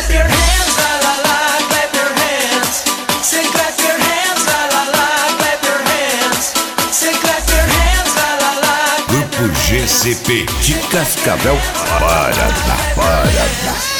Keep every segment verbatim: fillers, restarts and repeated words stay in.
clap your hands, la la la, clap your hands. Say clap your hands, la la la, clap your hands. Say clap your hands, la la la. Grupo G C P de Cascavel, Paraná, Paraná.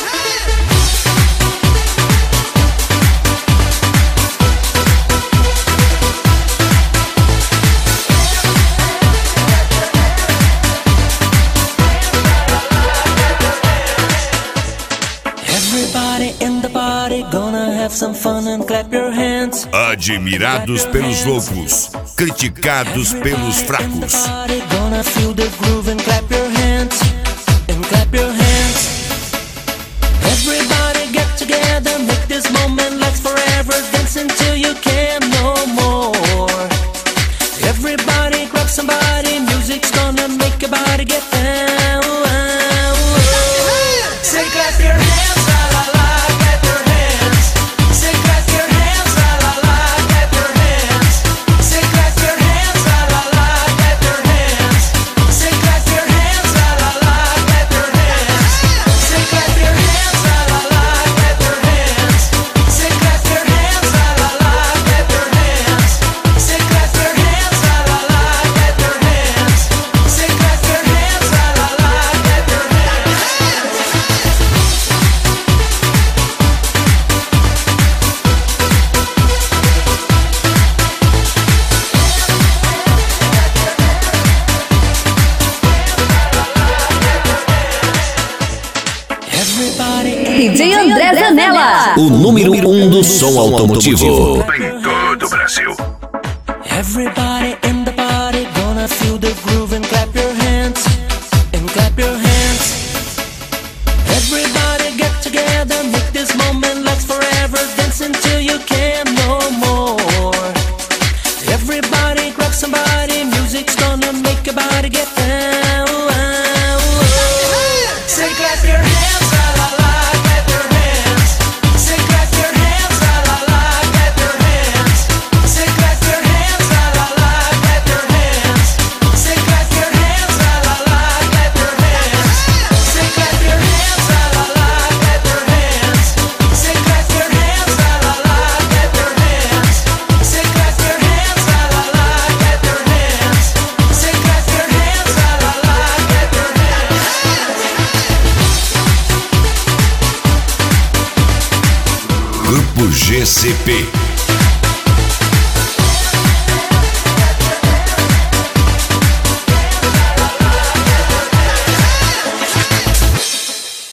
Some fun and clap your hands. Admirados pelos loucos, criticados pelos fracos. Gonna feel the groove and clap your hands, and clap your hands. Everybody get together, make this moment last forever. Dance until you can no more. Everybody grab somebody, music's gonna make your body get down. Say clap your hands. D J André Zanella, o número um do som automotivo em todo o Brasil. Everybody in the party gonna feel the groove and clap your hands, and clap your hands. Everybody get together, make this moment last forever. Dance until you can no more. Everybody grab somebody, music's gonna make your body get down. Say clap your hands, la la la. Grupo G C P